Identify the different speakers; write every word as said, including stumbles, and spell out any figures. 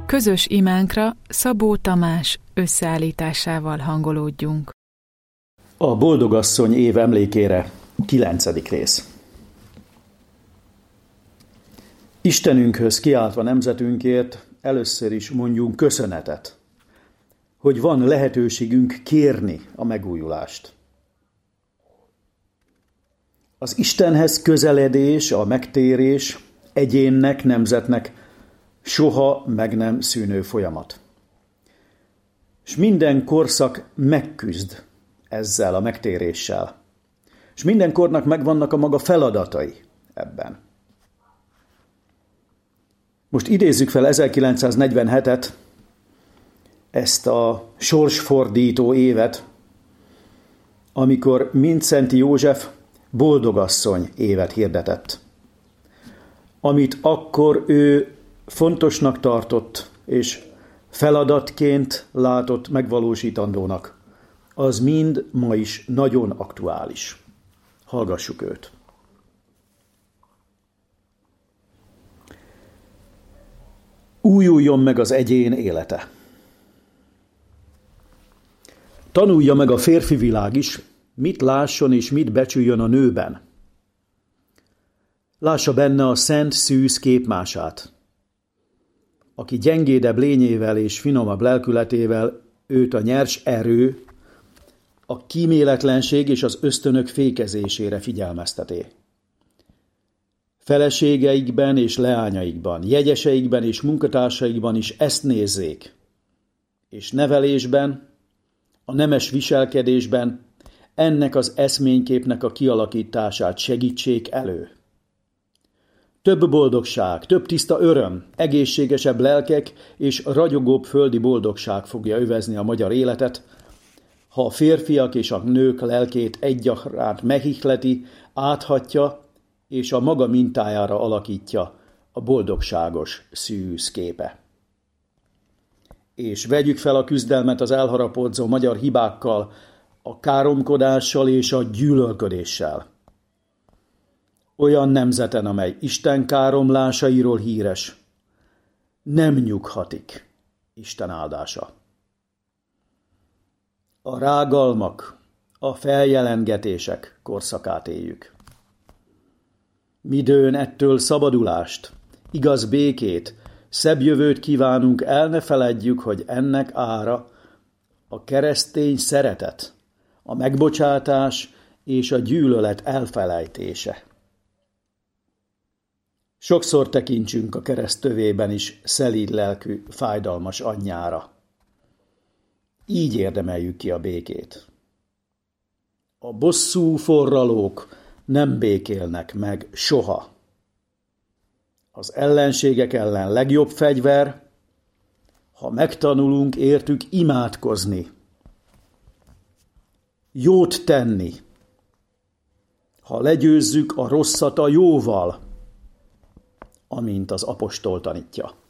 Speaker 1: Közös imánkra Szabó Tamás összeállításával hangolódjunk.
Speaker 2: A Boldogasszony év emlékére, kilencedik rész. Istenünkhöz kiáltva nemzetünkért először is mondjunk köszönetet, hogy van lehetőségünk kérni a megújulást. Az Istenhez közeledés, a megtérés egyénnek, nemzetnek soha meg nem szűnő folyamat. És minden korszak megküzd ezzel a megtéréssel. És minden kornak megvannak a maga feladatai ebben. Most idézzük fel ezerkilencszáznegyvenhetet, ezt a sorsfordító évet, amikor Mindszenty József Boldogasszony évet hirdetett. Amit akkor ő fontosnak tartott, és feladatként látott megvalósítandónak, az mind ma is nagyon aktuális. Hallgassuk őt. Újuljon meg az egyén élete. Tanulja meg a férfi világ is, mit lásson és mit becsüljön a nőben. Lássa benne a szent szűz képmását, aki gyengédebb lényével és finomabb lelkületével őt a nyers erő, a kíméletlenség és az ösztönök fékezésére figyelmezteti. Feleségeikben és leányaikban, jegyeseikben és munkatársaikban is ezt nézzék, és nevelésben, a nemes viselkedésben ennek az eszményképnek a kialakítását segítsék elő. Több boldogság, több tiszta öröm, egészségesebb lelkek és ragyogóbb földi boldogság fogja övezni a magyar életet, ha a férfiak és a nők lelkét egyaránt megihleti, áthatja és a maga mintájára alakítja a boldogságos szűz képe. És vegyük fel a küzdelmet az elharapódzó magyar hibákkal, a káromkodással és a gyűlölködéssel. Olyan nemzeten, amely Isten káromlásairól híres, nem nyughatik Isten áldása. A rágalmak, a feljelengetések korszakát éljük. Midőn ettől szabadulást, igaz békét, szebb jövőt kívánunk, el ne feledjük, hogy ennek ára a keresztény szeretet, a megbocsátás és a gyűlölet elfelejtése. Sokszor tekintsünk a kereszt tövében is szelíd lelkű, fájdalmas anyjára. Így érdemeljük ki a békét. A bosszú forralók nem békélnek meg soha. Az ellenségek ellen legjobb fegyver, ha megtanulunk értük imádkozni, jót tenni, ha legyőzzük a rosszat a jóval, amint az apostol tanítja.